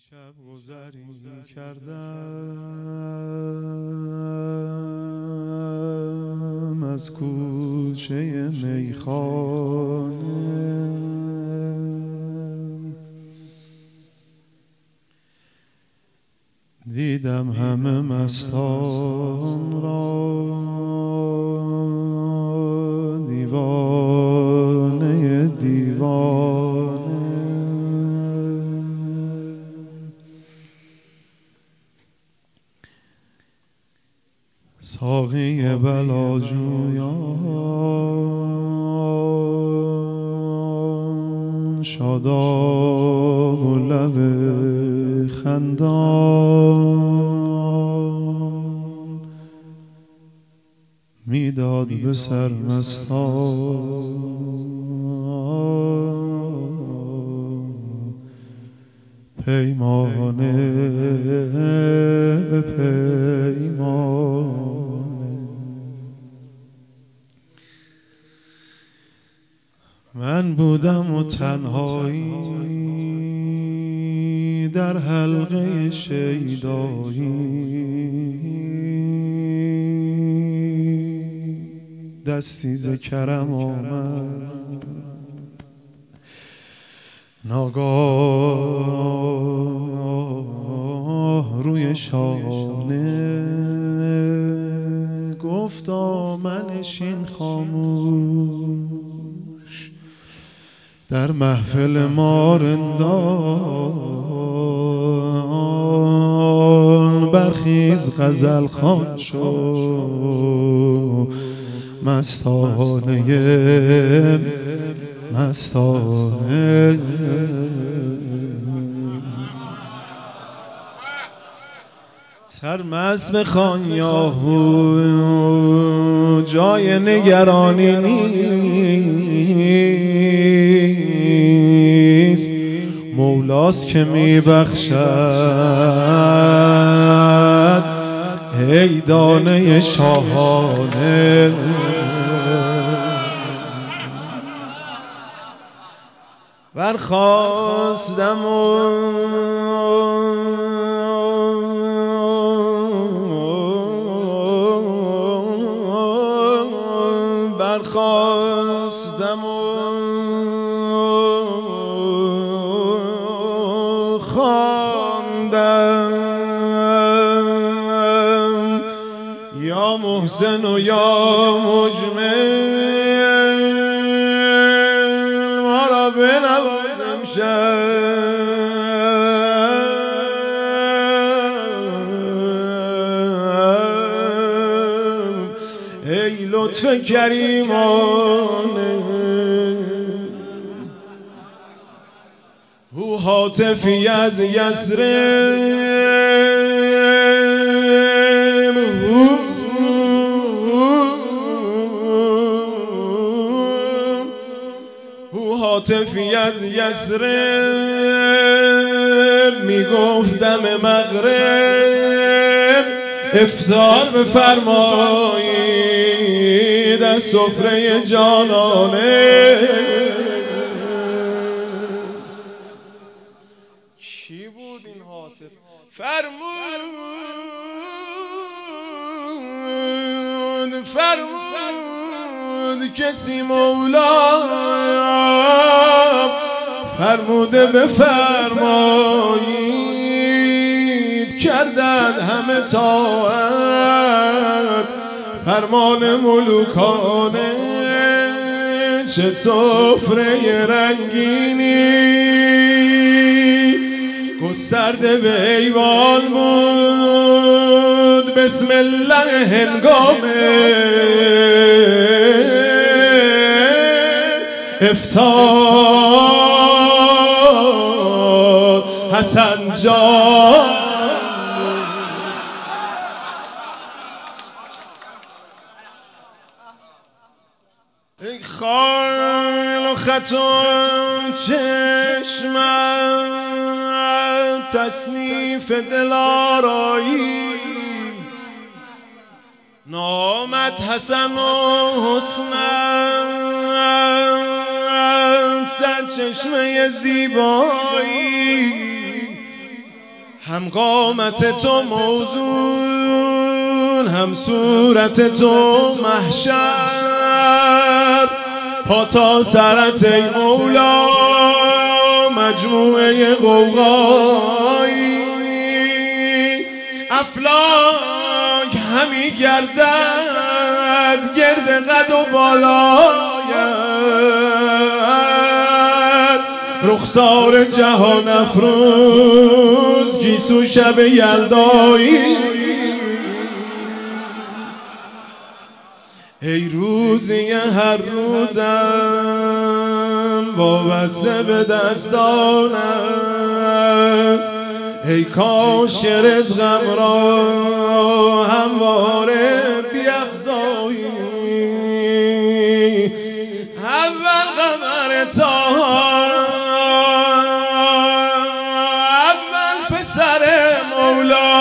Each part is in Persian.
شب گذری کردم از کوچه میخانه، دیدم همه مستان را دیوانه دیوانه، ساقی بلاجویان شاداب و لب خندان میداد به سرمستان پیمانه به پیمانه. من بودم و تنهایی در حلقه شیدایی، دستی ز کرم آمد ناگاه روی شانه، گفتا منشین خاموش در محفل ما رندان، برخیز غزل خوان شو مستانه مستانه. سرمست بخوان یاهو جای نگرانی نیست، مولاست که میبخشد ای دانه شاهانه. برخاستم و خواندم یا محسن و یا مجمل ما را بنوازم شب، ای لطف کریمانه. او هاتفی از یثرب، او هاتفی از یثرب، میگفت دم مغرب افطار بفرمایید از سفره جانانه. کی بود این هاتف؟ فرمود کسی مولا فرموده بفرمایید، کردند همه طاعت فرمان ملوکانه. چه سفره رنگینی گسترده به ایوان بود، بسم الله هنگامه افطار حسن جان. ای خال و خطون چشمم تصنیف دلارایی، نامت حسن و حسنم سرچشمه زیبایی، هم قامت تو موزون، هم صورت تو محشر. پا تا سرت ای مولا مجموعه غوغایی، افلاک همی گردد گرد قد و بالایت. رخسار جهان افروز گیسو شب یلدایی. ای روزی هر روزم وابسته به دستانت، ای کاش که رزقم را همواره بیفزایی. اول قمر تاها، اول پسر مولا،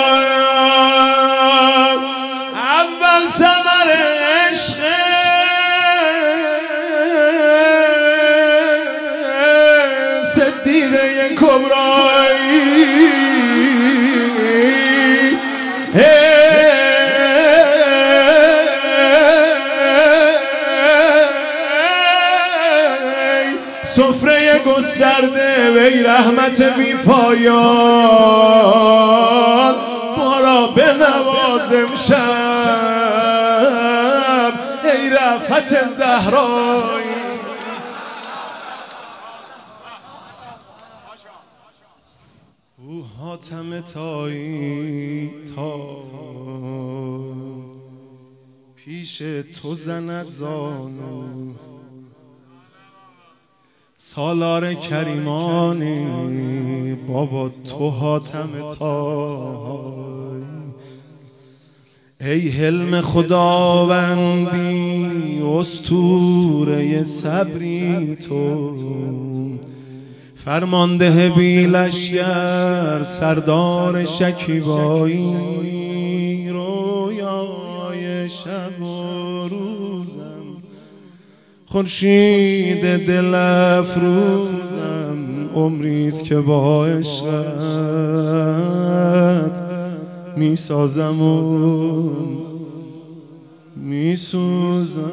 اول ثمر عشق صدیقه کبرایی. سفره گسترده وی رحمت بی پایان، ما را بنواز امشب ای رفعت زهرایی. او حاتم تایی تا پیش تو زند زانو، سالار کریمانی بابا تو حاتم تایی. ای حلم خداوندی اسطوره صبری تو، فرمانده بی لشکر سردار شکیبایی. رویای شب و روزم خورشید دل افروزم، عمریست که با عشقت میسازم و میسوزم.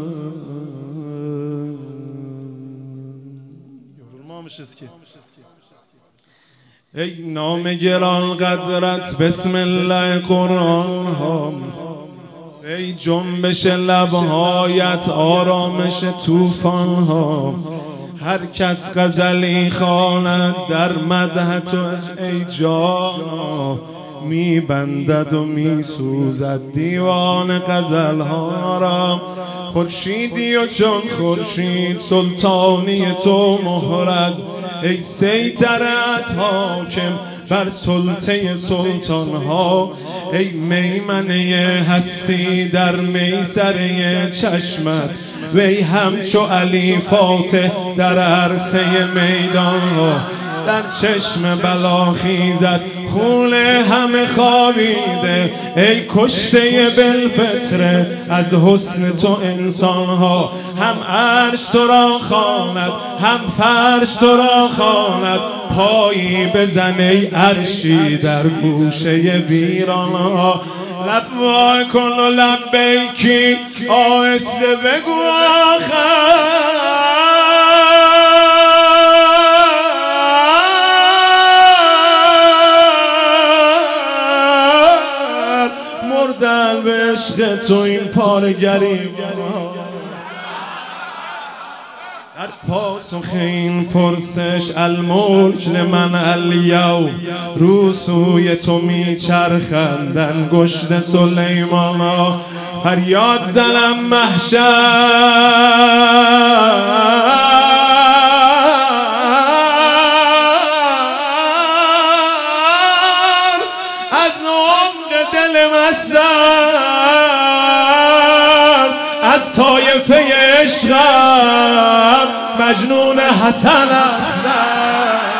ای نام گران قدرت بسم الله قرآن ها، ای جنبش لبهایت آرامش طوفان ها. هر کس غزلی خواند در مدح تو ای جانا، میبندد و میسوزد دیوان غزل ها را. خورشیدی و چون خورشید سلطانی تو محرز، ای سیطرت حاکم بر سلطه سلطان ها. ای میمنه هستی در میسره چشمت، وی همچو علی فاتح در عرصه میدان ها. در چشم بلاخیزت خون همه خوابیده، ای کشته بالفطره از حسن تو انسان ها. هم عرش تو را خواند هم فرش تو را خواند، پایی بزن ای عرشی در گوشه ویران ها. لب وا کن و لبیکی آهسته بگو آخر، مردن به عشق تو این پارگری. در پاسخ این پرسش الملک لمن الیوم، رو سوی تو میچرخند انگشت سلیمانا. فریاد زنم محشر از عمق دل مستم، از طایفه عشقم مجنون حسن هستم.